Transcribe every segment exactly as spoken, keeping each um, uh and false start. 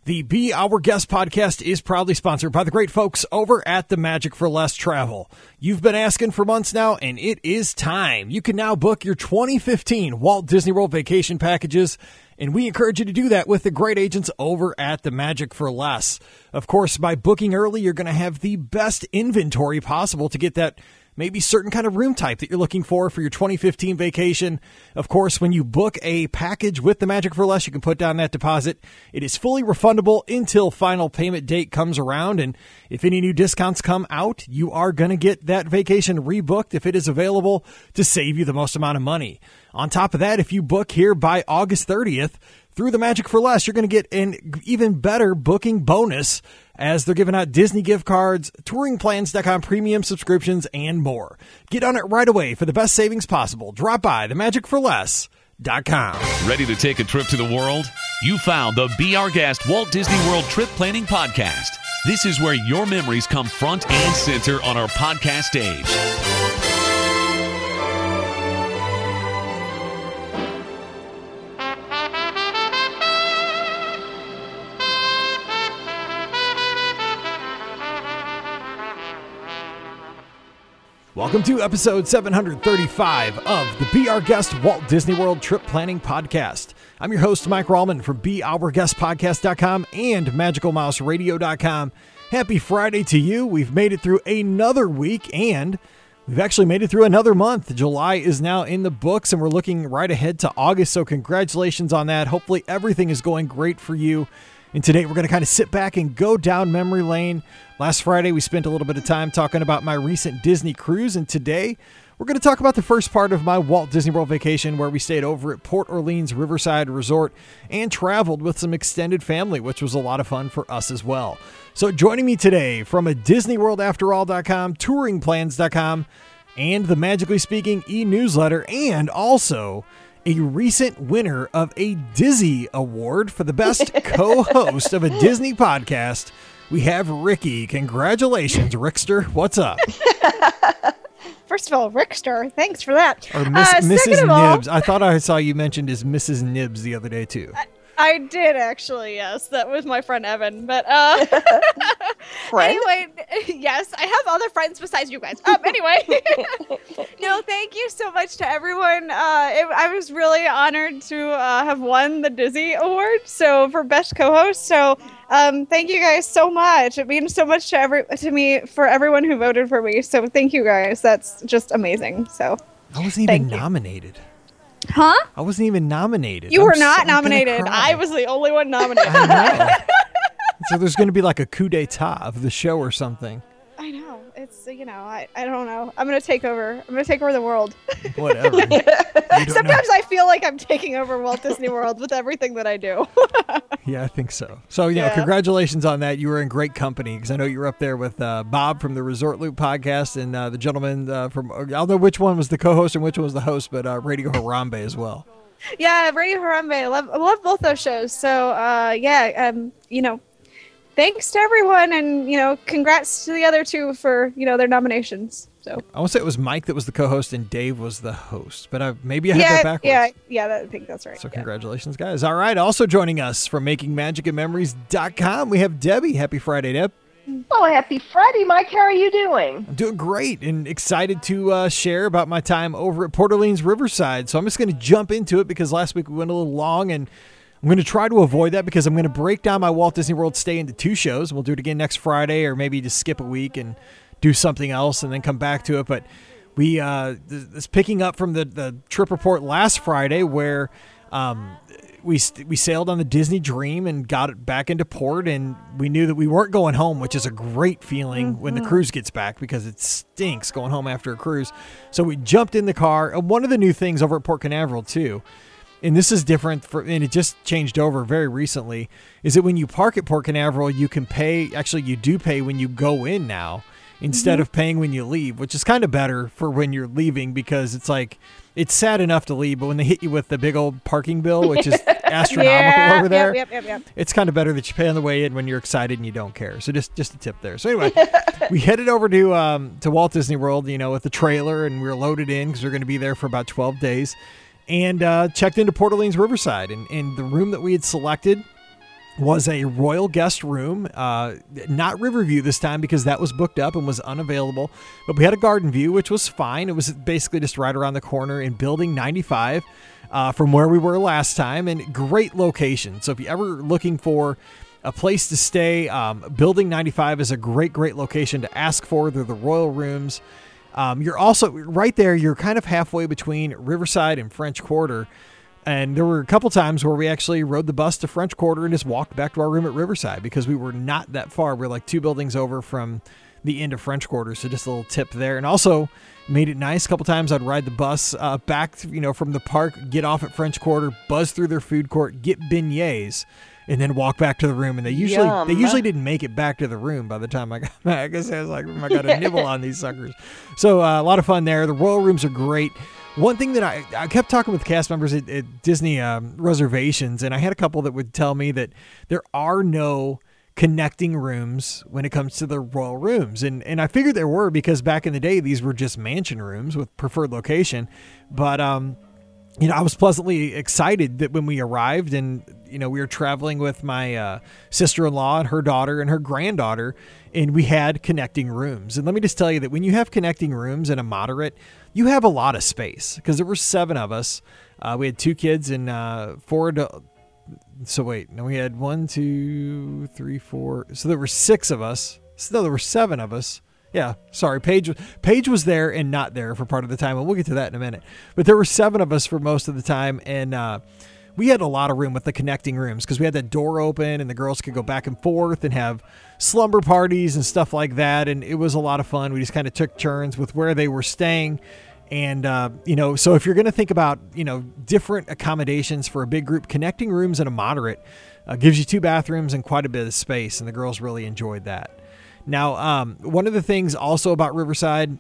The Be Our Guest podcast is proudly sponsored by the great folks over at the Magic for Less Travel. You've been asking for months now, and it is time. You can now book your twenty fifteen Walt Disney World vacation packages, and we encourage you to do that with the great agents over at the Magic for Less. Of course, by booking early, you're going to have the best inventory possible to get that maybe certain kind of room type that you're looking for for your twenty fifteen vacation. Of course, when you book a package with the Magic for Less, you can put down that deposit. It is fully refundable until final payment date comes around. And if any new discounts come out, you are going to get that vacation rebooked if it is available to save you the most amount of money. On top of that, if you book here by August thirtieth, through the Magic for Less, you're going to get an even better booking bonus as they're giving out Disney gift cards, touring plans dot com premium subscriptions, and more. Get on it right away for the best savings possible. Drop by the magic for less dot com. Ready to take a trip to the world? You found the Be Our Guest Walt Disney World Trip Planning Podcast. This is where your memories come front and center on our podcast stage. Welcome to episode seven thirty-five of the Be Our Guest Walt Disney World Trip Planning Podcast. I'm your host, Mike Rallman from Be Our Guest Podcast dot com and Magical Mouse Radio dot com. Happy Friday to you. We've made it through another week, and we've actually made it through another month. July is now in the books, and we're looking right ahead to August, so congratulations on that. Hopefully everything is going great for you. And today we're going to kind of sit back and go down memory lane. Last Friday, we spent a little bit of time talking about my recent Disney cruise. And today, we're going to talk about the first part of my Walt Disney World vacation, where we stayed over at Port Orleans Riverside Resort and traveled with some extended family, which was a lot of fun for us as well. So joining me today from a Disney World After All dot com, touring plans dot com, and the Magically Speaking e-newsletter, and also a recent winner of a Dizzy Award for the best co-host of a Disney podcast, we have Ricky. Congratulations, Rickster. What's up? First of all, Rickster, thanks for that. Or Miss, uh, Missus all, Nibs. I thought I saw you mentioned as Missus Nibs the other day, too. I, I did, actually, yes. That was my friend Evan. But uh, anyway, yes, I have other friends besides you guys. Um, anyway, no, thank you so much to everyone. Uh, it, I was really honored to uh, have won the Dizzy Award so for Best Co-Host. So um, thank you guys so much. It means so much to every to me for everyone who voted for me. So thank you guys. That's just amazing. So I wasn't even nominated. Huh? I wasn't even nominated. You I'm were not so, nominated. I was the only one nominated. I know. So there's going to be like a coup d'etat of the show or something. I know. It's, you know, I, I don't know. I'm going to take over. I'm going to take over the world. Whatever. Sometimes know. I feel like I'm taking over Walt Disney World with everything that I do. Yeah, I think so. So, you know, yeah. Congratulations on that. You were in great company, because I know you were up there with uh, Bob from the Resort Loop podcast, and uh, the gentleman uh, from, I don't know which one was the co-host and which one was the host, but uh, Radio Harambe as well. Yeah, Radio Harambe. I love, I love both those shows. So, uh, yeah, um, you know, thanks to everyone, and, you know, congrats to the other two for, you know, their nominations. So I want to say it was Mike that was the co-host and Dave was the host, but I, maybe I had yeah, that backwards. Yeah, yeah, that, I think that's right. So yeah. Congratulations, guys. All right, also joining us from Making Magic and Memories dot com, we have Debbie. Happy Friday, Deb. Oh, happy Friday, Mike. How are you doing? I'm doing great and excited to uh, share about my time over at Port Orleans Riverside. So I'm just going to jump into it, because last week we went a little long, and I'm going to try to avoid that, because I'm going to break down my Walt Disney World stay into two shows. We'll do it again next Friday, or maybe just skip a week and do something else and then come back to it. But we, uh, this picking up from the, the trip report last Friday, where um, we we sailed on the Disney Dream and got it back into port, and we knew that we weren't going home, which is a great feeling mm-hmm. when the cruise gets back, because it stinks going home after a cruise. So we jumped in the car. And one of the new things over at Port Canaveral, too, and this is different, for, and it just changed over very recently, is that when you park at Port Canaveral, you can pay, actually you do pay when you go in now, instead mm-hmm. of paying when you leave, which is kind of better for when you're leaving, because it's like, it's sad enough to leave, but when they hit you with the big old parking bill, which is astronomical yeah, over there, yep, yep, yep, yep. it's kind of better that you pay on the way in when you're excited and you don't care. So just just a tip there. So anyway, we headed over to um, to Walt Disney World, you know, with the trailer, and we were loaded in because we we're going to be there for about twelve days, and uh, checked into Port Orleans Riverside, and, and the room that we had selected was a royal guest room, uh, not Riverview this time because that was booked up and was unavailable, but we had a garden view, which was fine. It was basically just right around the corner in Building ninety-five uh, from where we were last time, and great location. So if you're ever looking for a place to stay, um, Building ninety-five is a great, great location to ask for. They're the royal rooms. Um, you're also right there. You're kind of halfway between Riverside and French Quarter. And there were a couple times where we actually rode the bus to French Quarter and just walked back to our room at Riverside because we were not that far. We're like two buildings over from the end of French Quarter. So just a little tip there. And also made it nice. A couple times I'd ride the bus uh, back, you know, from the park, get off at French Quarter, buzz through their food court, get beignets, and then walk back to the room. And they usually Yum. they usually didn't make it back to the room by the time I got back. I guess I was like, I got to nibble on these suckers. So uh, a lot of fun there. The royal rooms are great. One thing that I, I kept talking with cast members at, at Disney um, reservations, and I had a couple that would tell me that there are no connecting rooms when it comes to the royal rooms. And and I figured there were because back in the day, these were just mansion rooms with preferred location. But, um, you know, I was pleasantly excited that when we arrived and, you know, we were traveling with my uh, sister-in-law and her daughter and her granddaughter, and we had connecting rooms. And let me just tell you that when you have connecting rooms in a moderate, you have a lot of space because there were seven of us. Uh, we had two kids and uh, four adults. So wait, no, we had one, two, three, four. So there were six of us. So no, there were seven of us. Yeah, sorry. Paige, Paige was there and not there for part of the time, and we'll get to that in a minute. But there were seven of us for most of the time, and uh, we had a lot of room with the connecting rooms because we had that door open, and the girls could go back and forth and have slumber parties and stuff like that, and it was a lot of fun. We just kind of took turns with where they were staying. And, uh, you know, so if you're going to think about, you know, different accommodations for a big group, connecting rooms and a moderate uh, gives you two bathrooms and quite a bit of space. And the girls really enjoyed that. Now, um, one of the things also about Riverside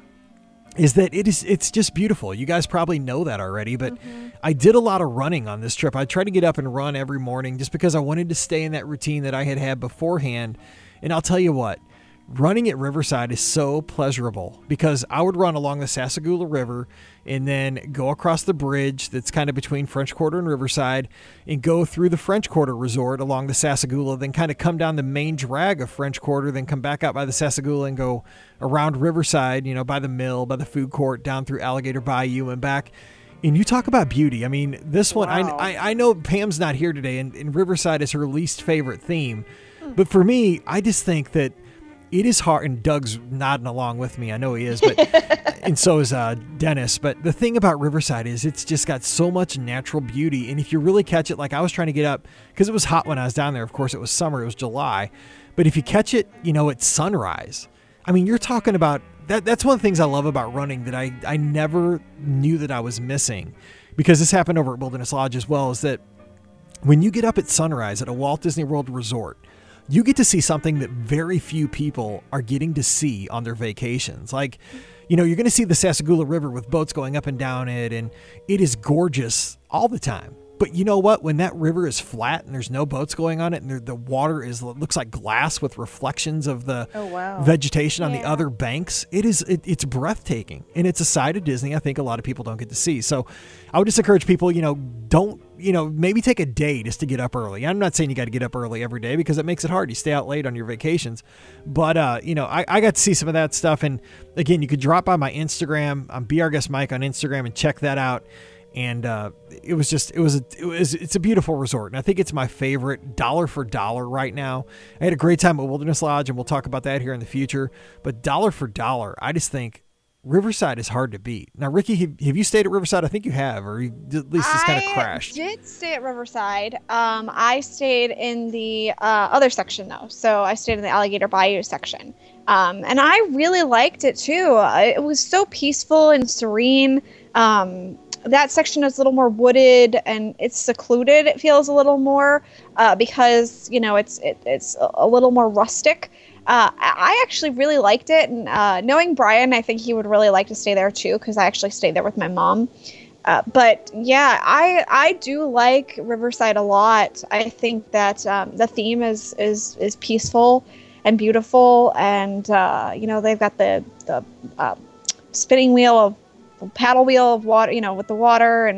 is that it is, it's just beautiful. You guys probably know that already, but mm-hmm. I did a lot of running on this trip. I tried to get up and run every morning just because I wanted to stay in that routine that I had had beforehand. And I'll tell you what, running at Riverside is so pleasurable because I would run along the Sassagoula River and then go across the bridge that's kind of between French Quarter and Riverside and go through the French Quarter Resort along the Sassagoula, then kind of come down the main drag of French Quarter, then come back out by the Sassagoula and go around Riverside, you know, by the mill, by the food court, down through Alligator Bayou and back. And you talk about beauty. I mean, this one, Wow. I, I I know Pam's not here today, and, and Riverside is her least favorite theme. But for me, I just think that it is hard, and Doug's nodding along with me. I know he is, but and so is uh, Dennis. But the thing about Riverside is it's just got so much natural beauty. And if you really catch it, like I was trying to get up, because it was hot when I was down there. Of course, it was summer. It was July. But if you catch it, you know, at sunrise, I mean, you're talking about, that. that's one of the things I love about running that I, I never knew that I was missing. Because this happened over at Wilderness Lodge as well, is that when you get up at sunrise at a Walt Disney World resort, you get to see something that very few people are getting to see on their vacations. Like, you know, you're going to see the Sassagoula River with boats going up and down it, and it is gorgeous all the time. But you know what? When that river is flat and there's no boats going on it, and the water is looks like glass with reflections of the oh, wow. vegetation on yeah. the other banks, it is it, it's breathtaking, and it's a side of Disney I think a lot of people don't get to see. So, I would just encourage people, you know, don't you know maybe take a day just to get up early. I'm not saying you got to get up early every day because it makes it hard. You stay out late on your vacations, but uh, you know, I, I got to see some of that stuff, and again, you could drop by my Instagram. I'm Be Our Guest Mike on Instagram and check that out. And uh, it was just, it was, a, it was, it's a beautiful resort. And I think it's my favorite dollar for dollar right now. I had a great time at Wilderness Lodge, and we'll talk about that here in the future. But dollar for dollar, I just think Riverside is hard to beat. Now, Ricky, have, have you stayed at Riverside? I think you have, or you at least just kind of crashed. I did stay at Riverside. Um, I stayed in the uh, other section, though. So I stayed in the Alligator Bayou section. Um, and I really liked it, too. It was so peaceful and serene. Um, that section is a little more wooded and it's secluded. It feels a little more uh, because, you know, it's it, it's a little more rustic. Uh, I actually really liked it. And uh, knowing Brian, I think he would really like to stay there, too, because I actually stayed there with my mom. Uh, but, yeah, I I do like Riverside a lot. I think that um, the theme is, is, is peaceful and beautiful. And, uh, you know, they've got the, the uh, spinning wheel of paddle wheel of water, you know, with the water, and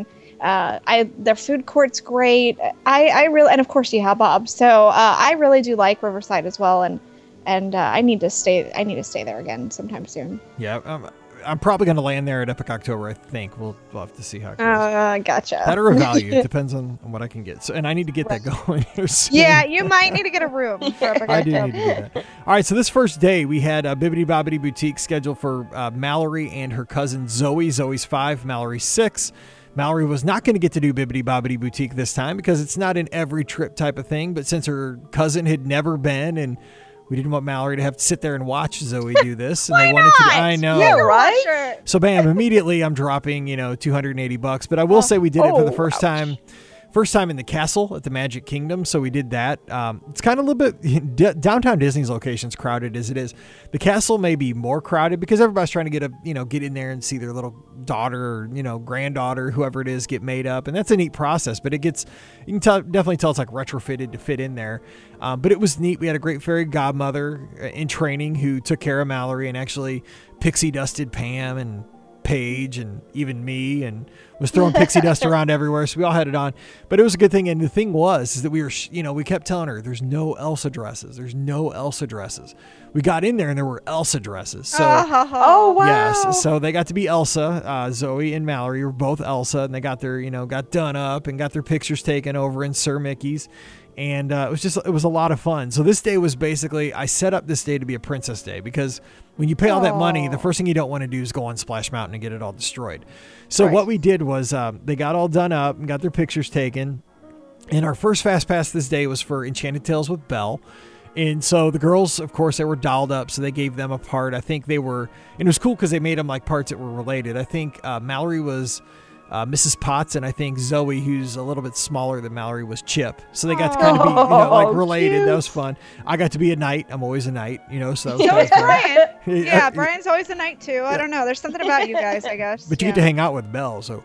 Uh, I their food court's great. I, I really, and of course you have Bob. So uh, I really do like Riverside as well, and and uh, I need to stay. I need to stay there again sometime soon. Yeah, um, I'm probably going to land there at Epic October. I think we'll, we'll have to see how it goes. Uh, gotcha. That or a value. It depends on, on what I can get. So, and I need to get right. that going here soon. Yeah, you might need to get a room. For Epic I do need to do that. All right, so this first day we had a Bibbidi Bobbidi Boutique scheduled for uh, Mallory and her cousin Zoe. Zoe's five, Mallory's six. Mallory was not going to get to do Bibbidi Bobbidi Boutique this time because it's not an every trip type of thing. But since her cousin had never been, and we didn't want Mallory to have to sit there and watch Zoe do this, and Why they wanted not? to. I know, yeah, right? So, bam! Immediately, I'm dropping you know two hundred eighty bucks. But I will oh. say we did it for the first ouch. time. First time in the castle at the Magic Kingdom, so we did that. Um, it's kind of a little bit d- downtown Disney's location's crowded as it is. The castle may be more crowded because everybody's trying to get a you know get in there and see their little daughter or you know granddaughter, whoever it is, get made up, and that's a neat process. But it gets you can tell definitely tell it's like retrofitted to fit in there. Um, but it was neat. We had a great fairy godmother in training who took care of Mallory and actually pixie dusted Pam and Paige and even me and was throwing pixie dust around everywhere. So we all had it on, but it was a good thing. And the thing was, is that we were, you know, we kept telling her there's no Elsa dresses. There's no Elsa dresses. We got in there and there were Elsa dresses. So, oh, oh wow. Yes. So they got to be Elsa, uh, Zoe and Mallory were both Elsa, and they got their, you know, got done up and got their pictures taken over in Sir Mickey's. And uh, it was just, it was a lot of fun. So this day was basically, I set up this day to be a princess day because when you pay all that money, the first thing you don't want to do is go on Splash Mountain and get it all destroyed. So right. what we did was um, they got all done up and got their pictures taken. And our first Fast Pass this day was for Enchanted Tales with Belle. And so the girls, of course, they were dolled up. So they gave them a part. I think they were, and it was cool because they made them like parts that were related. I think uh, Mallory was Uh, Missus Potts, and I think Zoe, who's a little bit smaller than Mallory, was Chip. So they got to kind of be, you know, like related. Cute. That was fun. I got to be a knight. I'm always a knight, you know, so. So is Brian. Yeah, yeah, Brian's always a knight too. I don't know. There's something about you guys, I guess. But you yeah. get to hang out with Belle, so.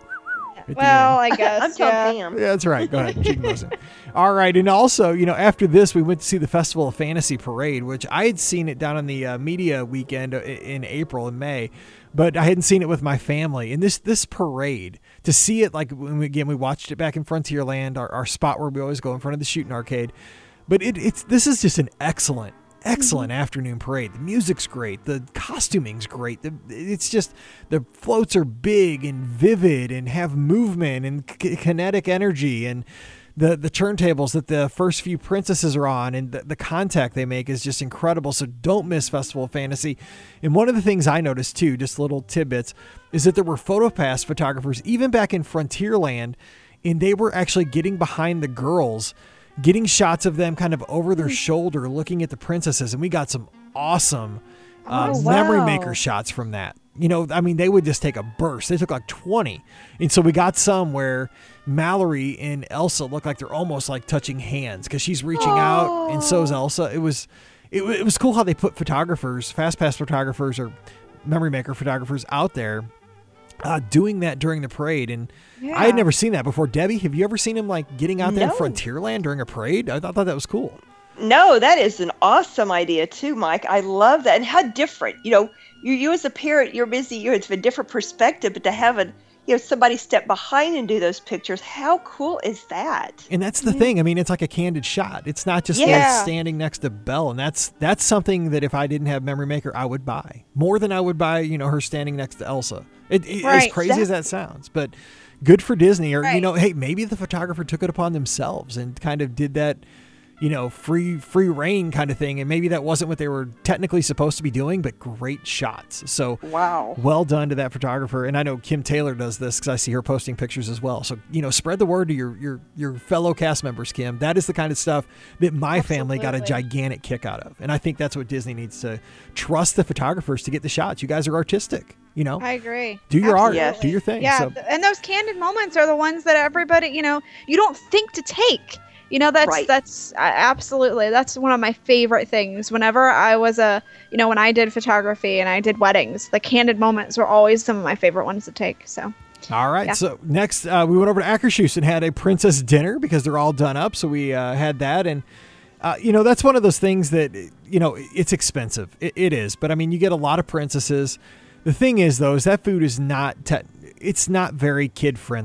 Well, I guess. I'm yeah. Tom Pam. Yeah, that's right. Go ahead. She can listen. All right. And also, you know, after this, we went to see the Festival of Fantasy Parade, which I had seen it down on the uh, media weekend in April and May, but I hadn't seen it with my family. And this this parade, to see it, like, when we, again, we watched it back in Frontierland, our, our spot where we always go in front of the shooting arcade. But it, it's this is just an excellent, excellent mm-hmm. afternoon parade. The music's great. The costuming's great. The, it's just, the floats are big and vivid and have movement and k- kinetic energy, and the the turntables that the first few princesses are on, and the, the contact they make is just incredible. So don't miss Festival of Fantasy. And one of the things I noticed too, just little tidbits, is that there were PhotoPass photographers even back in Frontierland, and they were actually getting behind the girls, getting shots of them kind of over their shoulder looking at the princesses, and we got some awesome uh, oh, wow. memory maker shots from that. You know, I mean, they would just take a burst. They took like twenty. And so we got some where Mallory and Elsa look like they're almost like touching hands because she's reaching oh. out, and so's Elsa. It was it, it was cool how they put photographers, FastPass photographers or memory maker photographers out there uh, doing that during the parade. And yeah. I had never seen that before. Debbie, have you ever seen him like getting out there no. in Frontierland during a parade? I thought, thought that was cool. No, that is an awesome idea too, Mike. I love that. And how different, you know, you, you as a parent, you're busy, you it's a different perspective, but to have a, you know, somebody step behind and do those pictures, how cool is that? And that's the yeah. thing. I mean, it's like a candid shot. It's not just yeah. like standing next to Belle. And that's, that's something that if I didn't have Memory Maker, I would buy more than I would buy, you know, her standing next to Elsa. It, it, right. As crazy that, as that sounds, but good for Disney, or, right. you know, hey, maybe the photographer took it upon themselves and kind of did that, you know, free free reign kind of thing. And maybe that wasn't what they were technically supposed to be doing, but great shots. So wow, well done to that photographer. And I know Kim Taylor does this because I see her posting pictures as well. So, you know, spread the word to your your your fellow cast members, Kim. That is the kind of stuff that my Absolutely. family got a gigantic kick out of. And I think that's what Disney needs to trust the photographers to get the shots. You guys are artistic. You know, I agree. Do your Absolutely. art, do your thing. Yeah, so. And those candid moments are the ones that everybody, you know, you don't think to take. You know, that's, right. that's uh, absolutely, that's one of my favorite things. Whenever I was a, you know, when I did photography and I did weddings, the candid moments were always some of my favorite ones to take. So. All right. Yeah. So next, uh, we went over to Akershus and had a princess dinner because they're all done up. So we uh, had that. And, uh, you know, that's one of those things that, you know, it's expensive. It, it is. But, I mean, you get a lot of princesses. The thing is, though, is that food is not, te- it's not very kid friendly.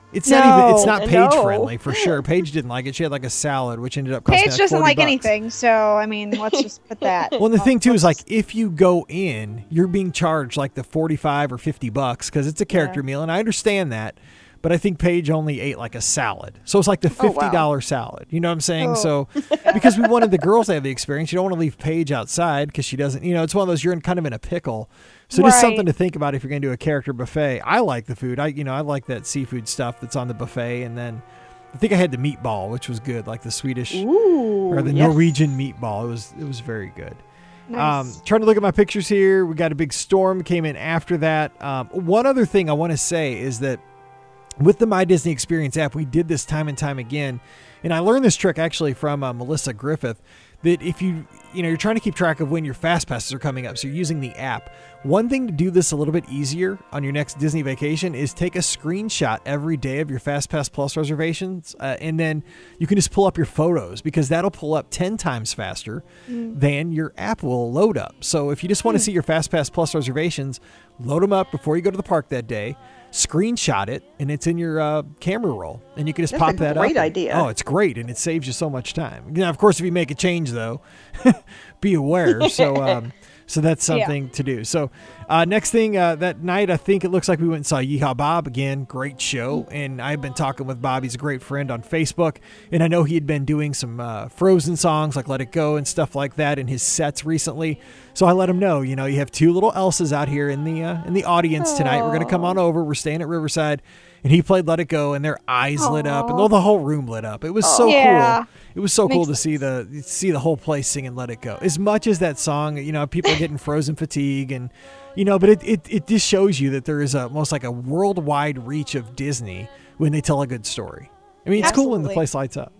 It's no, not even. It's not Paige no. friendly for sure. Paige didn't like it. She had like a salad, which ended up costing Paige like doesn't like bucks. anything, so I mean, let's just put that. Well, and the thing too is like if you go in, you're being charged like the forty-five or fifty bucks because it's a character Yeah. meal, and I understand that. But I think Paige only ate like a salad. So it's like the fifty dollars Oh, wow. salad. You know what I'm saying? Oh. So because we wanted the girls to have the experience, you don't want to leave Paige outside because she doesn't, you know, it's one of those, you're in kind of in a pickle. So just Right. something to think about if you're going to do a character buffet. I like the food. I, you know, I like that seafood stuff that's on the buffet. And then I think I had the meatball, which was good, like the Swedish Ooh, or the yes. Norwegian meatball. It was, it was very good. Nice. Um, trying to look at my pictures here. We got a big storm came in after that. Um, one other thing I want to say is that with the My Disney Experience app, we did this time and time again. And I learned this trick actually from uh, Melissa Griffith, that if you, you know, you're trying to keep track of when your fast passes are coming up, so you're using the app. One thing to do this a little bit easier on your next Disney vacation is take a screenshot every day of your FastPass Plus reservations, uh, and then you can just pull up your photos because that'll pull up ten times faster mm. than your app will load up. So if you just want to mm. see your FastPass Plus reservations, load them up before you go to the park that day. Screenshot it, and it's in your uh, camera roll, and you can just That's pop a that up. great and- idea. Oh, it's great, and it saves you so much time. Now, of course, if you make a change, though, be aware. So, um, so that's something yeah. to do. So, uh, next thing uh, that night, I think it looks like we went and saw Yeehaw Bob again. Great show, and I've been talking with Bob. He's a great friend on Facebook, and I know he had been doing some uh, Frozen songs like "Let It Go" and stuff like that in his sets recently. So I let him know, you know, you have two little Elsas out here in the uh, in the audience tonight. We're gonna come on over. We're staying at Riverside, and he played "Let It Go," and their eyes Aww. lit up, and oh, the whole room lit up. It was so yeah. cool. It was so Makes cool to sense. see the see the whole place singing "Let It Go." As much as that song, you know, people are getting Frozen fatigue, and you know, but it, it it just shows you that there is a almost like a worldwide reach of Disney when they tell a good story. I mean, it's Absolutely. cool when the place lights up.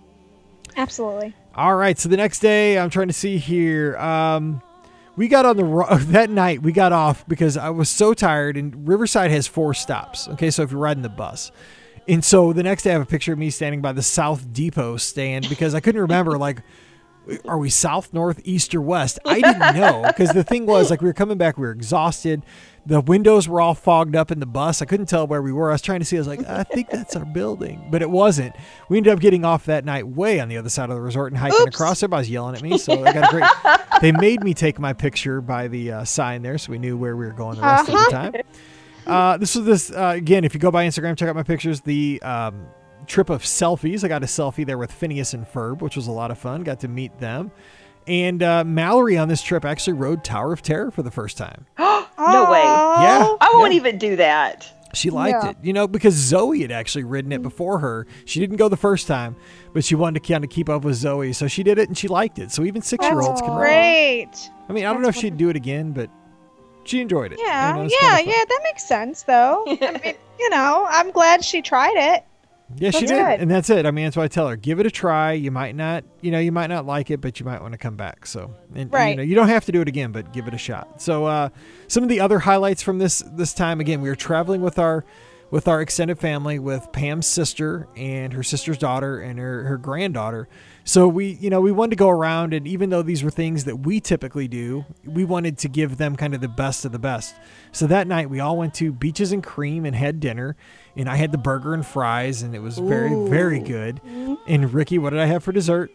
Absolutely. All right, so the next day, I'm trying to see here. Um, we got on the ro- that night. We got off because I was so tired. And Riverside has four stops. Okay, so if you're riding the bus, and so the next day I have a picture of me standing by the South Depot stand because I couldn't remember like, are we south, north, east, or west? I didn't know because the thing was like we were coming back, we were exhausted. The windows were all fogged up in the bus. I couldn't tell where we were. I was trying to see. I was like, I think that's our building, but it wasn't. We ended up getting off that night way on the other side of the resort and hiking Oops. across. Everybody's yelling at me, so I got a great. They made me take my picture by the uh, sign there, so we knew where we were going the rest Uh-huh. of the time. Uh, this was this uh, again. If you go by Instagram, check out my pictures. The um, trip of selfies. I got a selfie there with Phineas and Ferb, which was a lot of fun. Got to meet them. And uh, Mallory on this trip actually rode Tower of Terror for the first time. No way. Yeah. I won't yeah. even do that. She liked Yeah. it, you know, because Zoe had actually ridden it before her. She didn't go the first time, but she wanted to kind of keep up with Zoe. So she did it and she liked it. So even six-year-olds can ride. Great. I mean, I don't know if she'd do it again, but she enjoyed it. Yeah, You know, it's yeah, kinda fun. yeah. That makes sense, though. I mean, you know, I'm glad she tried it. Yeah, she That's did. good. And that's it. I mean, that's why I tell her, give it a try. You might not, you know, you might not like it, but you might want to come back. So, and, and, Right. you know, you don't have to do it again, but give it a shot. So, uh, some of the other highlights from this, this time, again, we were traveling with our, with our extended family, with Pam's sister and her sister's daughter and her, her granddaughter. So we, you know, we wanted to go around, and even though these were things that we typically do, we wanted to give them kind of the best of the best. So that night we all went to Beaches and Cream and had dinner, and I had the burger and fries, and it was very, Ooh. very good. And Ricky, what did I have for dessert?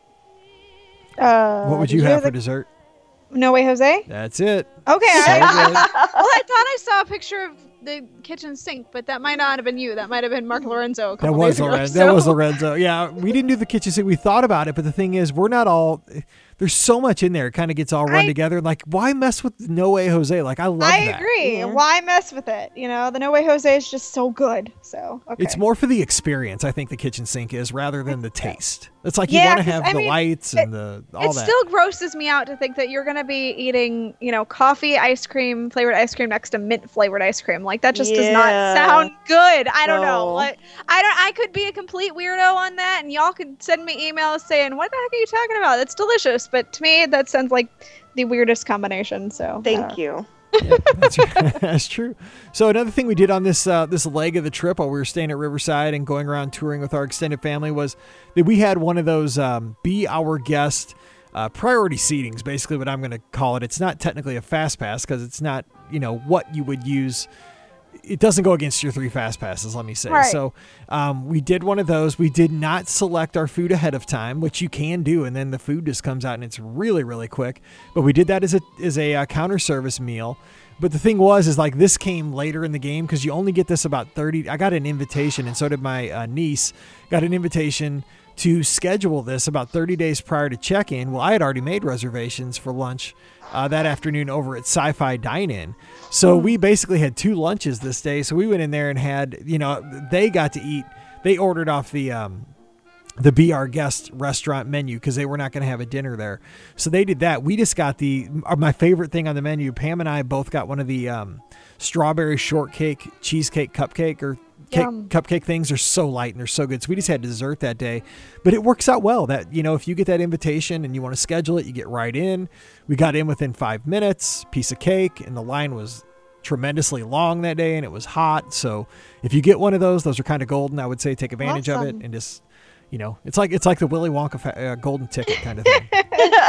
Uh, What would did you have the- for dessert? No Way Jose? That's it. Okay. So I, good. well, I thought I saw a picture of the kitchen sink, but that might not have been you. That might have been Mark Lorenzo. A That couple was days ago, Lorenzo. so- That was Lorenzo. Yeah, we didn't do the kitchen sink. We thought about it, but the thing is, we're not all. There's so much in there. It kind of gets all run I- together. Like, why mess with No Way Jose? Like, I love I that. agree. Yeah. Why mess with it? You know, the No Way Jose is just so good. So okay. It's more for the experience, I think the kitchen sink is, rather than the taste. It's like you Yeah, want to 'cause, have I the mean, lights and the all it that. still grosses me out to think that you're going to be eating, you know, coffee ice cream, flavored ice cream next to mint flavored ice cream. Like that just does not Yeah. sound good. I don't know. No. Like I don't. I could be a complete weirdo on that, and y'all could send me emails saying, "What the heck are you talking about? That's delicious." But to me, that sounds like the weirdest combination. So Thank uh, you. Yeah, that's, that's true. So another thing we did on this uh, this leg of the trip while we were staying at Riverside and going around touring with our extended family was that we had one of those um, Be Our Guest uh, priority seatings, basically what I'm going to call it. It's not technically a fast pass because it's not, you know, what you would use it doesn't go against your three fast passes, let me say. Right. So um, we did one of those. We did not select our food ahead of time, which you can do, and then the food just comes out and it's really, really quick. But we did that as a as a uh, counter service meal. But the thing was, is like this came later in the game because you only get this about thirty. I got an invitation, and so did my uh, niece. Got an invitation to schedule this about thirty days prior to check-in. Well, I had already made reservations for lunch uh, that afternoon over at Sci-Fi Dine-In. So we basically had two lunches this day. So we went in there and had, you know, they got to eat. They ordered off the um, the Be Our Guest restaurant menu because they were not going to have a dinner there. So they did that. We just got the, my favorite thing on the menu. Pam and I both got one of the um, strawberry shortcake cheesecake cupcake or cake, cupcake things. Are so light and they're so good. So we just had dessert that day, but it works out well that, you know, if you get that invitation and you want to schedule it, you get right in. We got in within five minutes, piece of cake, and the line was tremendously long that day and it was hot. So if you get one of those, those are kind of golden. I would say take advantage Awesome. of it and just, you know, it's like it's like the Willy Wonka fa- uh, golden ticket kind of thing.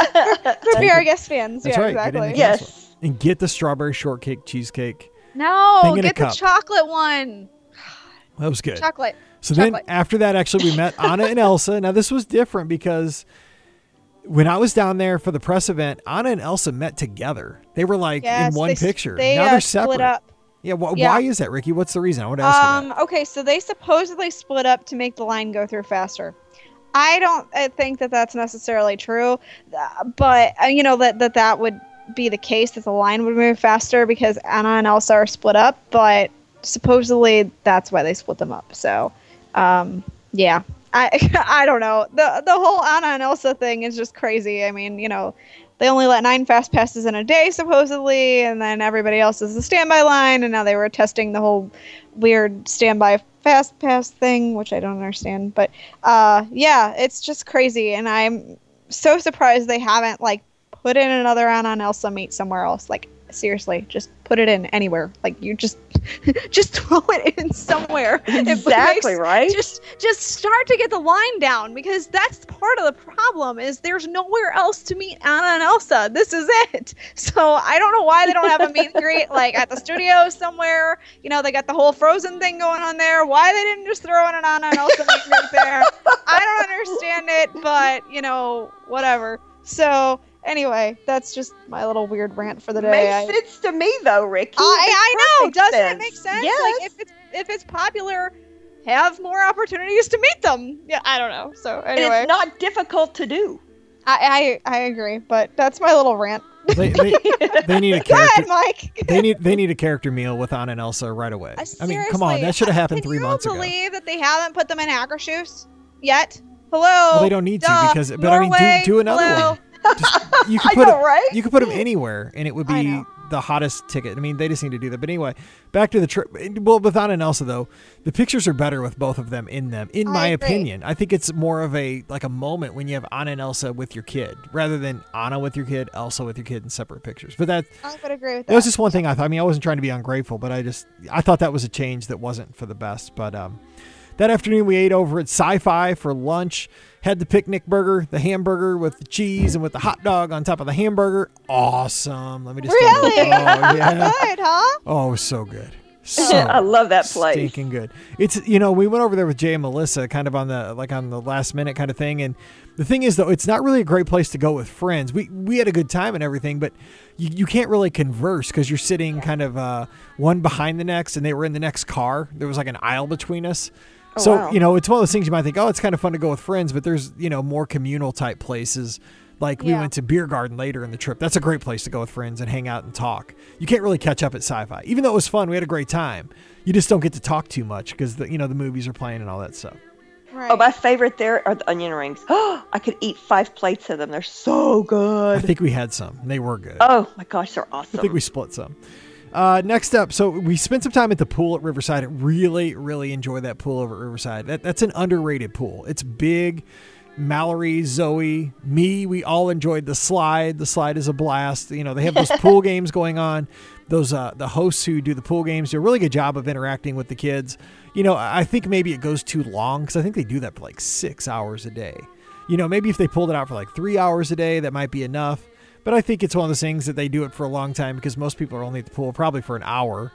For Be Our Guest fans. That's yeah, right. Get in exactly. the Yes. castle and get the strawberry shortcake cheesecake. No, Thing in a get the cup. chocolate one. That was good. Chocolate. So chocolate. then after that, actually, we met Anna and Elsa. Now this was different because when I was down there for the press event, Anna and Elsa met together. They were like Yes, in one they s- picture. They, now uh, they're separate. split up. Yeah, wh- Yeah. Why is that, Ricky? What's the reason? I want to ask you Um. that. Okay, so they supposedly split up to make the line go through faster. I don't uh, think that that's necessarily true, uh, but uh, you know that, that that would be the case, that the line would move faster because Anna and Elsa are split up. But supposedly that's why they split them up. So, um, yeah, I I don't know. the The whole Anna and Elsa thing is just crazy. I mean, you know, they only let nine fast passes in a day supposedly, and then everybody else is the standby line. And now they were testing the whole weird standby fast pass thing, which I don't understand. But uh, yeah, it's just crazy, and I'm so surprised they haven't like put in another Anna and Elsa meet somewhere else. Like seriously, just put it in anywhere. Like you just just throw it in somewhere. It Exactly, makes- right? Just just start to get the line down, because that's part of the problem is there's nowhere else to meet Anna and Elsa. This is it. So I don't know why they don't have a meet and greet like at the studio somewhere. You know, they got the whole Frozen thing going on there. Why they didn't just throw in an Anna and Elsa meet and greet there? I don't understand it, but you know, whatever. So anyway, that's just my little weird rant for the day. Makes I, sense to me, though, Ricky. I, I know. Makes Doesn't perfect it make sense? Yes. Like if it's if it's popular, have more opportunities to meet them. Yeah, I don't know. So and anyway, it's not difficult to do. I, I I agree, but that's my little rant. They, they, they need a Go character. ahead, Mike. They need they need a character meal with Anna and Elsa right away. Uh, I mean, come on, seriously, that should have happened can three you months ago. believe that they haven't put them in Hacker shoes yet? Hello. Well, they don't need to Duh. because, but I mean, Norway, do do another hello. one. Just, you could I put know, it- right? You could put them anywhere, and it would I be know. the hottest ticket. I mean, they just need to do that. But anyway, back to the trip. Well, with Anna and Elsa, though, the pictures are better with both of them in them. In I my agree. opinion, I think it's more of a like a moment when you have Anna and Elsa with your kid, rather than Anna with your kid, Elsa with your kid in separate pictures. But that I would agree with that. that was just one thing I thought. I mean, I wasn't trying to be ungrateful, but I just I thought that was a change that wasn't for the best. But um, that afternoon we ate over at Sci-Fi for lunch. Had the picnic burger, the hamburger with the cheese and with the hot dog on top of the hamburger. Awesome. Let me just tell you. Really? Oh, yeah. Good, huh? Oh, it was so good. So I love that place. Stinking good. It's, you know, we went over there with Jay and Melissa kind of on the, like on the last minute kind of thing. And the thing is, though, it's not really a great place to go with friends. We, we had a good time and everything, but you, you can't really converse because you're sitting kind of uh, one behind the next, and they were in the next car. There was like an aisle between us. Oh, So, wow. you know, it's one of those things you might think, oh, it's kind of fun to go with friends, but there's, you know, more communal type places. Like we Yeah. went to Beer Garden later in the trip. That's a great place to go with friends and hang out and talk. You can't really catch up at Sci-Fi. Even though it was fun, we had a great time. You just don't get to talk too much because, the, you know, the movies are playing and all that stuff. Right. Oh, my favorite there are the onion rings. Oh, I could eat five plates of them. They're so I good. think we had some. And they were good. Oh, my gosh, they're awesome. I think we split some. Uh, next up, so we spent some time at the pool at Riverside. I really, really enjoy that pool over at Riverside. That, that's an underrated pool. It's big. Mallory, Zoe, me, we all enjoyed the slide. The slide is a blast. You know, they have those pool games going on. Those uh, the hosts who do the pool games do a really good job of interacting with the kids. You know, I think maybe it goes too long because I think they do that for like six hours a day. You know, maybe if they pulled it out for like three hours a day, that might be enough. But I think it's one of those things that they do it for a long time because most people are only at the pool probably for an hour.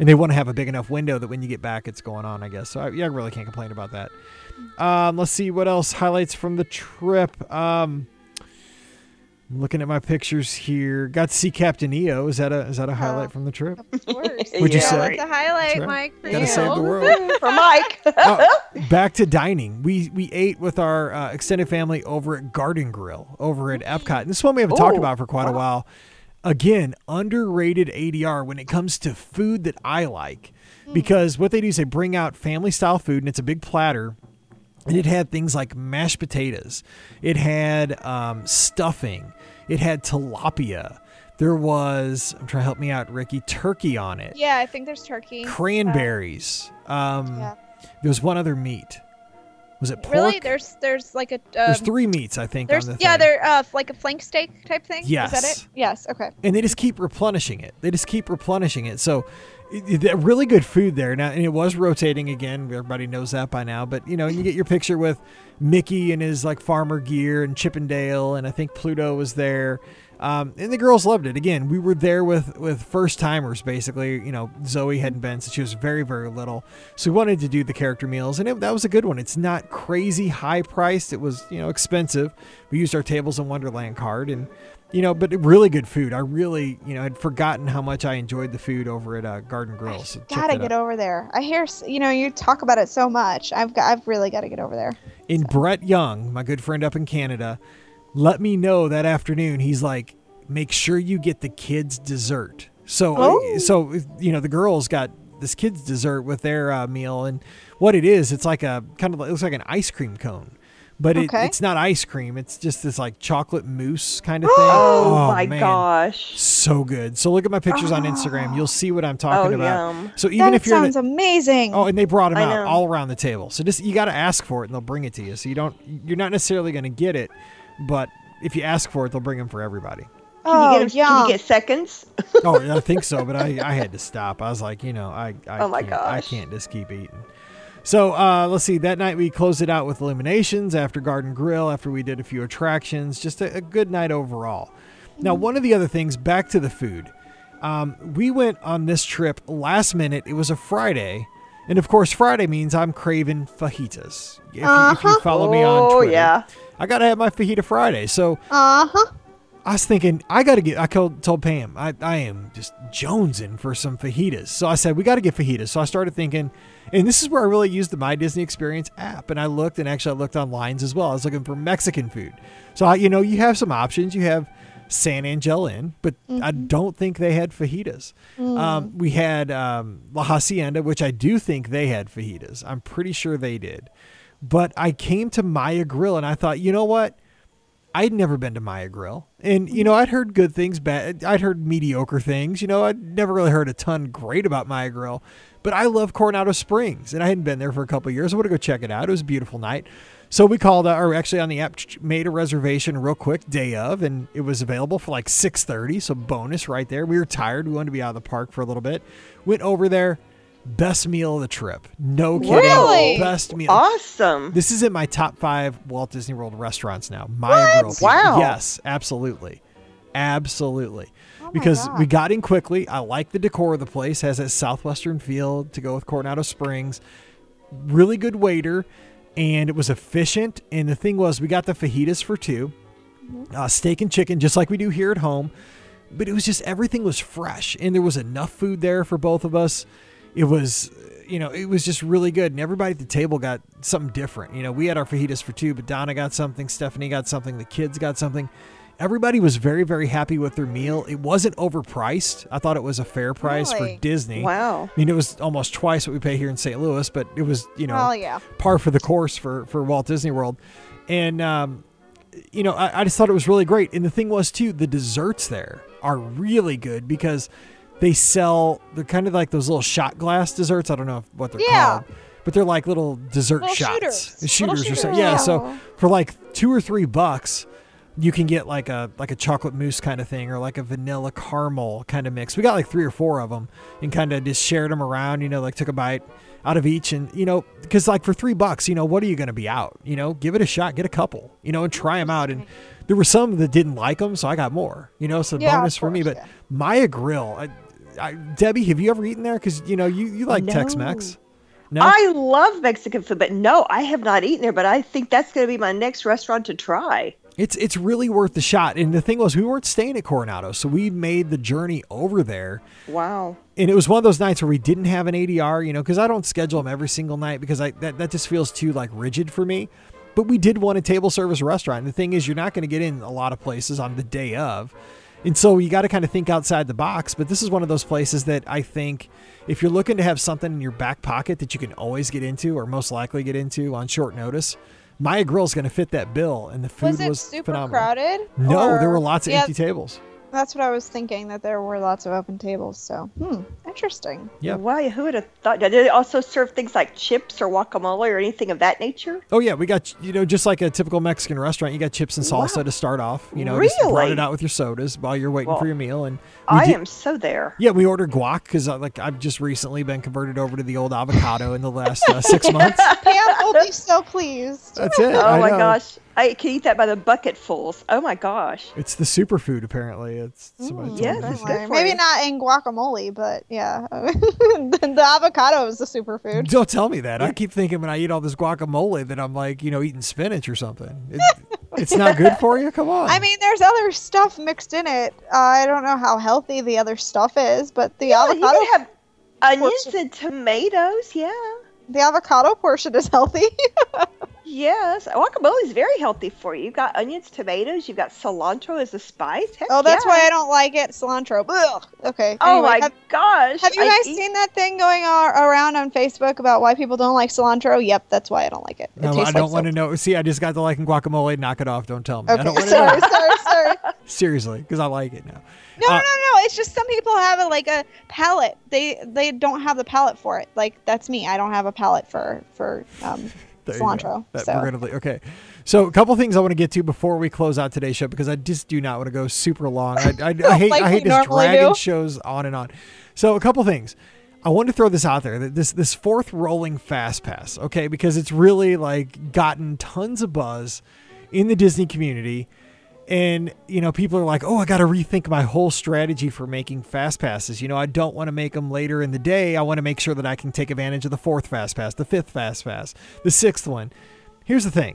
and they want to have a big enough window that when you get back, it's going on, I guess. So I, yeah, I really can't complain about that. Um, let's see what else highlights from the trip. Um, looking at my pictures here, got to see Captain E O. Is that a is that a highlight oh, from the trip? Of course. Would you yeah, say? That's a highlight, right. Mike. For Gotta you. save the world for Mike. uh, back to dining. We we ate with our uh, extended family over at Garden Grill over at Epcot. And this is one we haven't Ooh, talked about for quite wow. a while. Again, underrated A D R when it comes to food that I like, mm. because what they do is they bring out family style food, and it's a big platter. And it had things like mashed potatoes. It had um, stuffing. It had tilapia. There was, I'm trying to help me out, Ricky, turkey on it. Yeah, I think there's turkey. Cranberries. Um, yeah. There was one other meat. Was it pork? Really? There's there's like a... Um, there's three meats, I think, there's, on the Yeah, thing. they're uh, like a flank steak type thing? Yes. Is that it? Yes, okay. And they just keep replenishing it. They just keep replenishing it. So... really good food there. Now, and it was rotating again. Everybody knows that by now. But, you know, you get your picture with Mickey and his, like, farmer gear and Chippendale, and I think Pluto was there. Um, and the girls loved it. Again, we were there with, with first-timers, basically. You know, Zoe hadn't been since she was very, very little. So we wanted to do the character meals, and it, that was a good one. It's not crazy high-priced. It was, you know, expensive. We used our Tables in Wonderland card, and... You know, but really good food. I really, you know, had forgotten how much I enjoyed the food over at uh, Garden Grill. So gotta get over there. I hear, you know, you talk about it so much. I've got, I've really got to get over there. And so. Brett Young, my good friend up in Canada, let me know that afternoon. He's like, make sure you get the kids' dessert. So, oh. so you know, the girls got this kids' dessert with their uh, meal, and what it is, it's like a kind of, it looks like an ice cream cone. But it, okay. it's not ice cream. It's just this like chocolate mousse kind of thing. Oh, oh my man. gosh. So good. So look at my pictures oh. on Instagram. You'll see what I'm talking oh, about. Yum. So even that if you're sounds in a, amazing. Oh, and they brought them I out know. all around the table. So just you got to ask for it and they'll bring it to you. So you don't you're not necessarily going to get it, but if you ask for it, they'll bring them for everybody. Can you, get, oh, can you get seconds? Oh, I think so, but I, I had to stop. I was like, you know, I I oh my can't, gosh. I can't just keep eating. So uh, let's see. That night we closed it out with Illuminations after Garden Grill, after we did a few attractions. Just a, a good night overall. Mm-hmm. Now, one of the other things, back to the food. Um, we went on this trip last minute. It was a Friday. And, of course, Friday means I'm craving fajitas. If, uh-huh. you, if you follow me on Twitter. Oh, yeah. I got to have my fajita Friday. So uh-huh. I was thinking, I got to get, I told, told Pam, I, I am just jonesing for some fajitas. So I said, we got to get fajitas. So I started thinking, and this is where I really used the My Disney Experience app. And I looked, and actually I looked on lines as well. I was looking for Mexican food. So, I, you know, you have some options. You have San Angel Inn, but mm-hmm. I don't think they had fajitas. Mm. Um, we had um, La Hacienda, which I do think they had fajitas. I'm pretty sure they did. But I came to Maya Grill, and I thought, you know what? I'd never been to Maya Grill. And, you know, I'd heard good things, bad. I'd heard mediocre things. You know, I'd never really heard a ton great about Maya Grill. But I love Coronado Springs, and I hadn't been there for a couple of years. I want to go check it out. It was a beautiful night. So we called, uh, or actually on the app, made a reservation real quick, day of, and it was available for like six thirty, so bonus right there. We were tired. We wanted to be out of the park for a little bit. Went over there. Best meal of the trip. No kidding. Really? Best meal. Awesome. This is in my top five Walt Disney World restaurants now. Maya Grill. Wow. Yes, absolutely. Absolutely. Oh because God. we got in quickly. I like the decor of the place. Has that southwestern feel to go with Coronado Springs. Really good waiter. And it was efficient. And the thing was, we got the fajitas for two. Mm-hmm. Uh, steak and chicken, just like we do here at home. But it was just, everything was fresh. And there was enough food there for both of us. It was, you know, it was just really good. And everybody at the table got something different. You know, we had our fajitas for two, but Donna got something. Stephanie got something. The kids got something. Everybody was very, very happy with their meal. It wasn't overpriced. I thought it was a fair price really? for Disney. Wow. I mean, it was almost twice what we pay here in Saint Louis, but it was, you know, oh, yeah. par for the course for, for Walt Disney World. And, um, you know, I, I just thought it was really great. And the thing was, too, the desserts there are really good because they sell, they're kind of like those little shot glass desserts. I don't know what they're yeah. called, but they're like little dessert little shots. Shooters. Shooters, little or shooters. something. Yeah, yeah. So for like two or three bucks, you can get like a like a chocolate mousse kind of thing or like a vanilla caramel kind of mix. We got like three or four of them and kind of just shared them around, you know, like took a bite out of each. And, you know, because like for three bucks, you know, what are you going to be out? You know, give it a shot, get a couple, you know, and try them out. And there were some that didn't like them, so I got more, you know, so yeah, bonus course, for me. But yeah. Maya Grill, I, I, Debbie, have you ever eaten there? Because, you know, you, you like No. Tex-Mex. No? I love Mexican food, but no, I have not eaten there, but I think that's going to be my next restaurant to try. It's it's really worth the shot. And the thing was, we weren't staying at Coronado, so we made the journey over there. Wow. And it was one of those nights where we didn't have an A D R, you know, because I don't schedule them every single night because I that, that just feels too, like, rigid for me. But we did want a table service restaurant. And the thing is, you're not going to get in a lot of places on the day of. And so you got to kind of think outside the box. But this is one of those places that I think if you're looking to have something in your back pocket that you can always get into or most likely get into on short notice, Maya Grill is going to fit that bill. And the food was, Was it was super phenomenal. crowded? No, Or- there were lots of Yeah, empty tables. That's what I was thinking, that there were lots of open tables. So, hmm, interesting. Yep. Wow, who would have thought? Did they also serve things like chips or guacamole or anything of that nature? Oh, yeah. We got, you know, just like a typical Mexican restaurant, you got chips and salsa Wow. to start off. You know, just brought Really? it out with your sodas while you're waiting Well, for your meal. And we I did- am so there. Yeah, we ordered guac because like I've just recently been converted over to the old avocado in the last uh, six months. Pam will be so pleased. That's it. Oh I my know. gosh. I can eat that by the bucketfuls. Oh my gosh. It's the superfood, apparently. It's somebody told yes, me. it's Anyway, good for maybe you. not in guacamole, but yeah. the, the avocado is the superfood. Don't tell me that. I keep thinking when I eat all this guacamole that I'm like, you know, eating spinach or something. It, it's not good for you? Come on. I mean, there's other stuff mixed in it. Uh, I don't know how healthy the other stuff is, but the Yeah, you avocado can have onions portion- and tomatoes. Yeah. the avocado portion is healthy. Yes. Guacamole is very healthy for you. You've got onions, tomatoes. You've got cilantro as a spice. Heck Oh, that's yeah. why I don't like it. Cilantro. Ugh. Okay. Oh anyway, my have, gosh. have you I guys eat- seen that thing going ar- around on Facebook about why people don't like cilantro? Yep, that's why I don't like it. It no, tastes I don't like want to soap. know. See, I just got to liking guacamole. Knock it off. Don't tell me. I Okay, don't want to sorry, know. sorry, sorry. Seriously, because I like it now. No, Uh, no, no. It's just some people have a, like a palate. They they don't have the palate for it. Like that's me. I don't have a palate for for um, There you go. cilantro. That So we're gonna le- okay. So a couple things I want to get to before we close out today's show because I just do not want to go super long. I, I, I hate Like I hate we just normally dragging do. shows on and on. So a couple things. I want to throw this out there that this this fourth rolling fast pass, okay, because it's really like gotten tons of buzz in the Disney community. And, you know, people are like, oh, I got to rethink my whole strategy for making fast passes. You know, I don't want to make them later in the day. I want to make sure that I can take advantage of the fourth fast pass, the fifth fast pass, the sixth one. Here's the thing.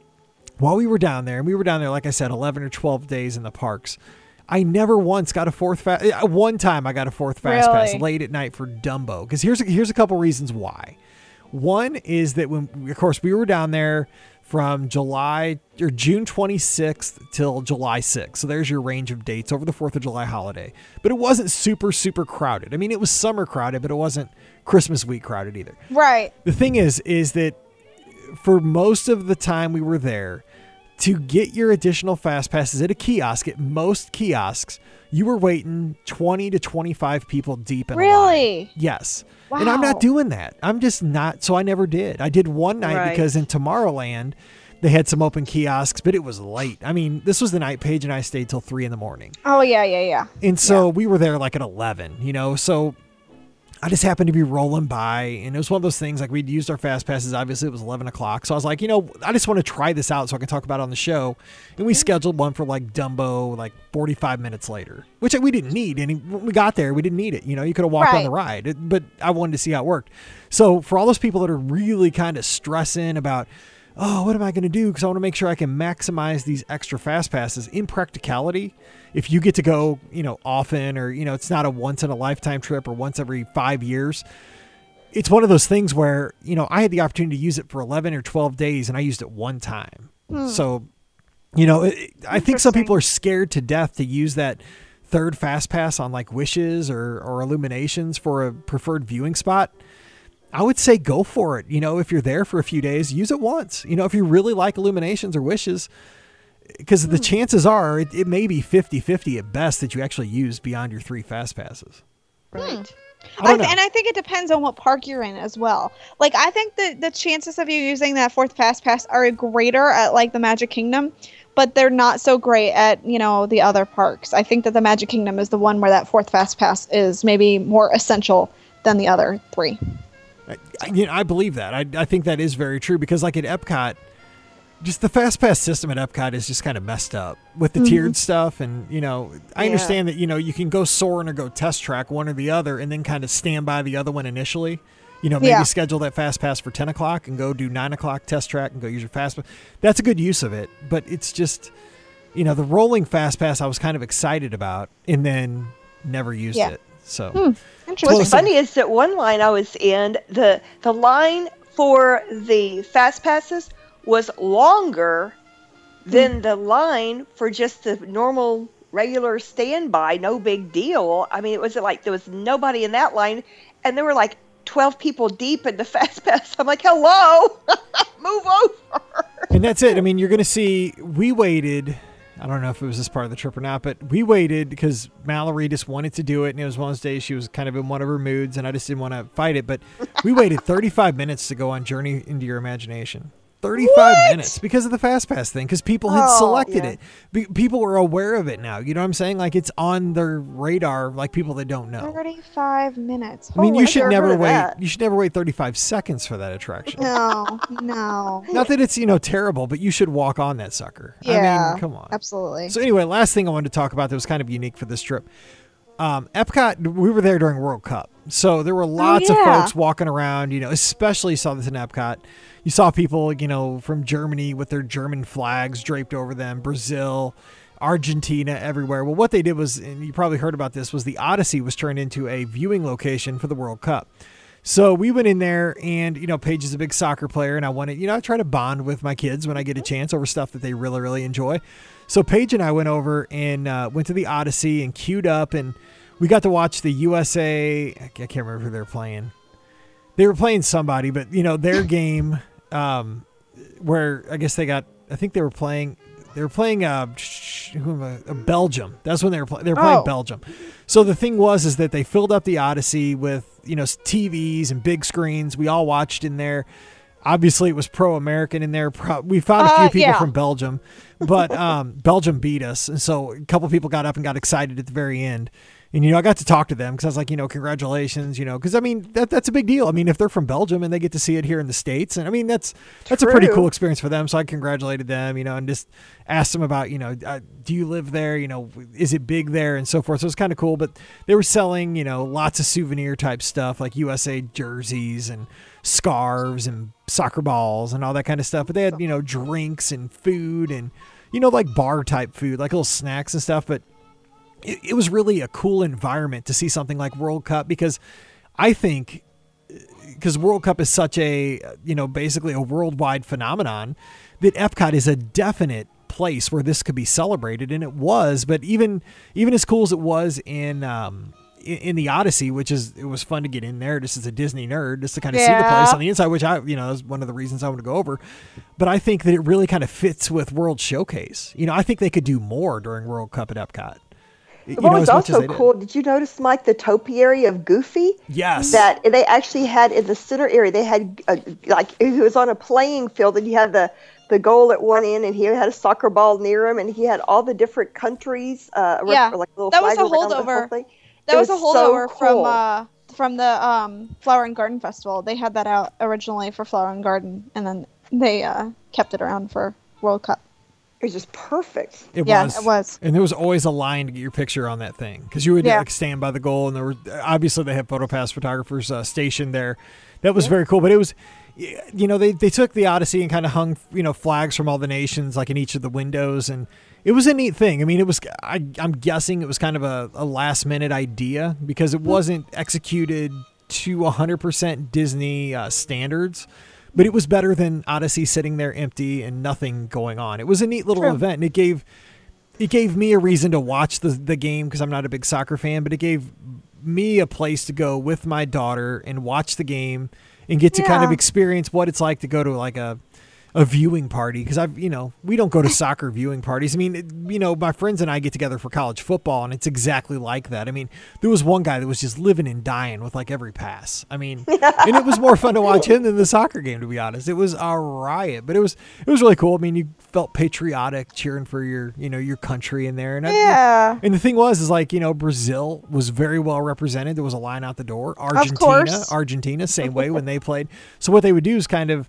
While we were down there, and we were down there, like I said, eleven or twelve days in the parks, I never once got a fourth fast. One time I got a fourth fast pass Really? late at night for Dumbo. Because here's a, here's a couple reasons why. One is that when, of course, we were down there from July or June twenty-sixth till July sixth. So there's your range of dates over the fourth of July holiday. But it wasn't super, super crowded. I mean, it was summer crowded, but it wasn't Christmas week crowded either. right. The thing is, is that for most of the time we were there, to get your additional fast passes at a kiosk, at most kiosks, you were waiting twenty to twenty-five people deep in a line. Really? Yes. And I'm Wow. not doing that. I'm just not. So I never did. I did one night Right. because in Tomorrowland, they had some open kiosks, but it was late. I mean, this was the night Paige and I stayed till three in the morning. Oh yeah, yeah, yeah. And so we were there like at eleven, you know, so I just happened to be rolling by and it was one of those things like we'd used our fast passes. Obviously it was eleven o'clock. So I was like, you know, I just want to try this out so I can talk about it on the show. And we scheduled one for like Dumbo, like forty-five minutes later, which we didn't need. And when we got there, we didn't need it. You know, you could have walked on Right. the ride, It- but I wanted to see how it worked. So for all those people that are really kind of stressing about, oh, what am I going to do? Because I want to make sure I can maximize these extra fast passes. In practicality, if you get to go, you know, often, or, you know, it's not a once in a lifetime trip or once every five years. It's one of those things where, you know, I had the opportunity to use it for eleven or twelve days and I used it one time. So, you know, it, I think some Interesting. people are scared to death to use that third fast pass on like Wishes or, or Illuminations for a preferred viewing spot. I would say go for it. You know, if you're there for a few days, use it once. You know, if you really like Illuminations or Wishes, because the chances are it, it may be fifty-fifty at best that you actually use beyond your three fast passes. Right. I don't I know. th- and I think it depends on what park you're in as well. Like I think that the chances of you using that fourth fast pass are greater at like the Magic Kingdom, but they're not so great at, you know, the other parks. I think that the Magic Kingdom is the one where that fourth fast pass is maybe more essential than the other three. I, you know, I believe that. I, I think that is very true because like at Epcot, just the fast pass system at Epcot is just kind of messed up with the mm-hmm. tiered stuff. And, you know, I yeah. understand that, you know, you can go Soarin' or go Test Track, one or the other, and then kind of stand by the other one initially. You know, maybe yeah. schedule that fast pass for ten o'clock and go do nine o'clock Test Track and go use your fast pass. That's a good use of it. But it's just, you know, the rolling fast pass I was kind of excited about and then never used yeah. it. So hmm. What's funny is that one line I was in, the the line for the fast passes was longer than hmm. the line for just the normal regular standby, no big deal. I mean, it was like there was nobody in that line, and there were like twelve people deep in the fast pass. I'm like, hello, move over. And that's it. I mean, you're going to see, we waited, I don't know if it was this part of the trip or not, but we waited because Mallory just wanted to do it. And it was one of those days she was kind of in one of her moods and I just didn't want to fight it. But we waited thirty-five minutes to go on Journey into Your Imagination. thirty-five what? minutes because of the fast pass thing, because people had oh, selected yeah. it. Be- people are aware of it now. You know what I'm saying? Like, it's on their radar, like people that don't know. thirty-five minutes. I mean, you should never wait. That. You should never wait thirty-five seconds for that attraction. No, no. Not that it's, you know, terrible, but you should walk on that sucker. Yeah, I mean, come on. Absolutely. So anyway, last thing I wanted to talk about that was kind of unique for this trip. Um, Epcot, we were there during World Cup. So there were lots oh, yeah. of folks walking around, you know, especially saw this in Epcot. You saw people, you know, from Germany with their German flags draped over them, Brazil, Argentina, everywhere. Well, what they did was, and you probably heard about this, was the Odyssey was turned into a viewing location for the World Cup. So we went in there and, you know, Paige is a big soccer player and I wanted, you know, I try to bond with my kids when I get a chance over stuff that they really, really enjoy. So Paige and I went over and uh, went to the Odyssey and queued up and we got to watch the U S A. I can't remember who they were playing. They were playing somebody, but, you know, their game um, where I guess they got, I think they were playing, they were playing uh, who am I, uh, Belgium. That's when they were, play, they were playing oh. Belgium. So the thing was is that they filled up the Odyssey with, you know, T Vs and big screens. We all watched in there. Obviously, it was pro-American in there. Pro- we found a few uh, people yeah. from Belgium, but um, Belgium beat us. And so a couple people got up and got excited at the very end. And, you know, I got to talk to them because I was like, you know, congratulations, you know, because, I mean, that that's a big deal. I mean, if they're from Belgium and they get to see it here in the States, and I mean, that's that's True. a pretty cool experience for them. So I congratulated them, you know, and just asked them about, you know, uh, do you live there? You know, is it big there and so forth? So it was kind of cool. But they were selling, you know, lots of souvenir type stuff like U S A jerseys and scarves and soccer balls and all that kind of stuff. But they had, you know, drinks and food and, you know, like bar type food, like little snacks and stuff. But it, it was really a cool environment to see something like World Cup, because I think because World Cup is such a, you know, basically a worldwide phenomenon, that Epcot is a definite place where this could be celebrated. And it was, but even, even as cool as it was in, um, in, in the Odyssey, which is, it was fun to get in there just as a Disney nerd, just to kind of yeah. see the place on the inside, which I, you know, is one of the reasons I want to go over. But I think that it really kind of fits with World Showcase. You know, I think they could do more during World Cup at Epcot. You what know, was also cool, did. did you notice, Mike, the topiary of Goofy? Yes. That they actually had in the center area, they had, a, like, it was on a playing field, and you had the, the goal at one end, and he had a soccer ball near him, and he had all the different countries. Uh, yeah, like little that was a holdover. That was, was a holdover so cool. from uh, from the um, Flower and Garden Festival. They had that out originally for Flower and Garden, and then they uh, kept it around for World Cup. It was just perfect. It yeah, was. it was. And there was always a line to get your picture on that thing, because you would yeah. like stand by the goal, and there were obviously they had PhotoPass photographers uh, stationed there. That was yeah. very cool. But it was, you know, they they took the Odyssey and kind of hung, you know, flags from all the nations like in each of the windows, and it was a neat thing. I mean, it was. I, I'm guessing it was kind of a, a last minute idea, because it wasn't executed to one hundred percent Disney uh, standards. But it was better than Odyssey sitting there empty and nothing going on. It was a neat little True. event, and it gave it gave me a reason to watch the the game, because I'm not a big soccer fan, but it gave me a place to go with my daughter and watch the game and get to yeah. kind of experience what it's like to go to like a a viewing party, because I've, you know, we don't go to soccer viewing parties. I mean, it, you know, my friends and I get together for college football, and it's exactly like that. I mean, there was one guy that was just living and dying with like every pass. I mean, and it was more fun to watch him than the soccer game, to be honest. It was a riot, but it was, it was really cool. I mean, you felt patriotic cheering for your, you know, your country in there. And yeah. I, and the thing was, is like, you know, Brazil was very well represented. There was a line out the door. Argentina, Argentina, same way when they played. So what they would do is kind of,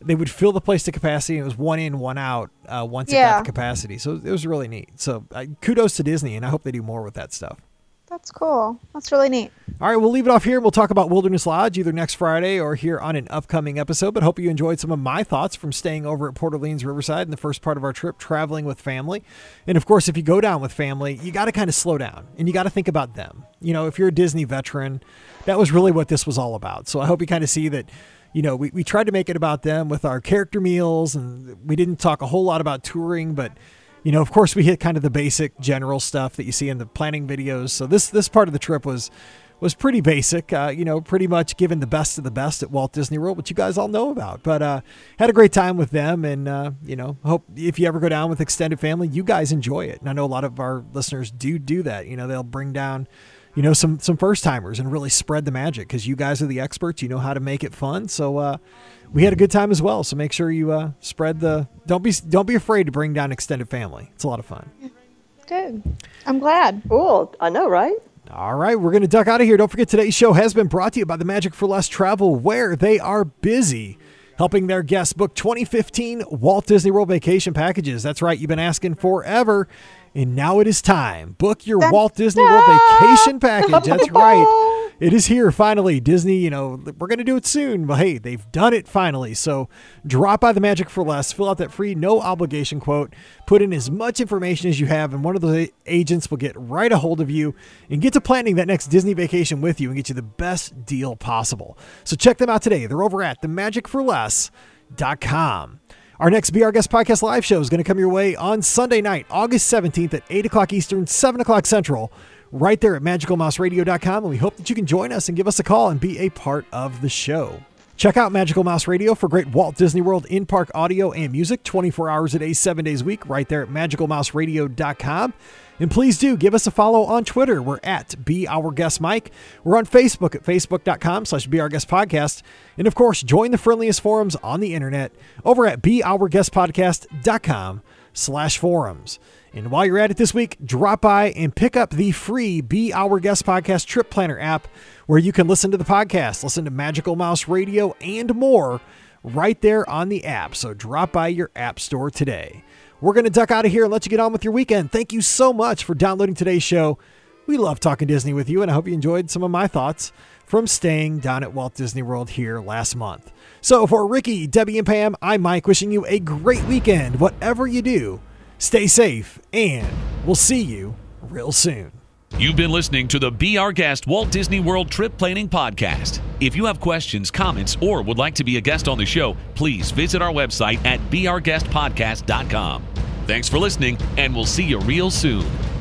they would fill the place to capacity. And it was one in, one out uh, once it Yeah. got to capacity. So it was really neat. So uh, kudos to Disney, and I hope they do more with that stuff. That's cool. That's really neat. All right, we'll leave it off here. We'll talk about Wilderness Lodge either next Friday or here on an upcoming episode. But hope you enjoyed some of my thoughts from staying over at Port Orleans Riverside in the first part of our trip, traveling with family. And of course, if you go down with family, you got to kind of slow down and you got to think about them. You know, if you're a Disney veteran, that was really what this was all about. So I hope you kind of see that, you know, we, we tried to make it about them with our character meals, and we didn't talk a whole lot about touring, but you know, of course, we hit kind of the basic general stuff that you see in the planning videos. So this this part of the trip was was pretty basic, uh, you know, pretty much giving the best of the best at Walt Disney World, which you guys all know about. But uh, had a great time with them, and, uh, you know, hope if you ever go down with extended family, you guys enjoy it. And I know a lot of our listeners do do that. You know, they'll bring down, you know, some some first-timers and really spread the magic because you guys are the experts. You know how to make it fun. So, uh, we had a good time as well, so make sure you uh, spread the. Don't be don't be afraid to bring down extended family. It's a lot of fun. Good. I'm glad. Cool. I know, right? All right, we're going to duck out of here. Don't forget, today's show has been brought to you by the Magic for Less Travel, where they are busy helping their guests book twenty fifteen Walt Disney World vacation packages. That's right, you've been asking forever, and now it is time. Book your Dun, Walt Disney dun. World vacation package. That's right. It is here finally. Disney, you know, we're going to do it soon, but hey, they've done it finally. So drop by the Magic for Less, fill out that free no obligation quote, put in as much information as you have, and one of the agents will get right a hold of you and get to planning that next Disney vacation with you and get you the best deal possible. So check them out today. They're over at the magic for less dot com. Our next Be Our Guest Podcast live show is going to come your way on Sunday night, August seventeenth at eight o'clock Eastern, seven o'clock Central, right there at magical mouse radio dot com. And we hope that you can join us and give us a call and be a part of the show. Check out Magical Mouse Radio for great Walt Disney World in-park audio and music twenty-four hours a day, seven days a week, right there at magical mouse radio dot com. And please do give us a follow on Twitter. We're at Be Our Guest Mike. We're on Facebook at facebook dot com slash Be Our Guest Podcast. And of course, join the friendliest forums on the internet over at be our guest podcast dot com slash forums. And while you're at it this week, drop by and pick up the free Be Our Guest Podcast Trip Planner app, where you can listen to the podcast, listen to Magical Mouse Radio, and more right there on the app. So drop by your app store today. We're going to duck out of here and let you get on with your weekend. Thank you so much for downloading today's show. We love talking Disney with you, and I hope you enjoyed some of my thoughts from staying down at Walt Disney World here last month. So for Ricky, Debbie, and Pam, I'm Mike, wishing you a great weekend. Whatever you do, stay safe, and we'll see you real soon. You've been listening to the Be Our Guest Walt Disney World Trip Planning Podcast. If you have questions, comments, or would like to be a guest on the show, please visit our website at be our guest podcast dot com. Thanks for listening, and we'll see you real soon.